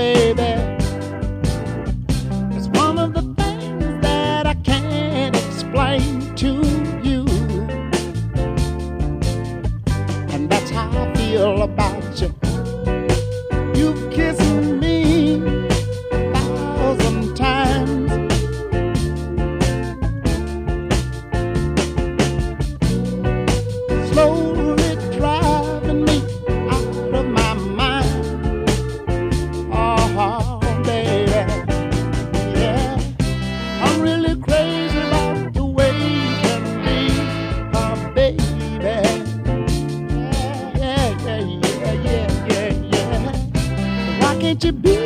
baby. It's one of the things that I can't explain to you. And that's how I feel about you. You've kissed me 1,000 times. Slowly driving me out of my mind. Oh, baby, yeah. I'm really crazy about the way you can be, oh, baby. Yeah, yeah, yeah, yeah, yeah, yeah. Why can't you be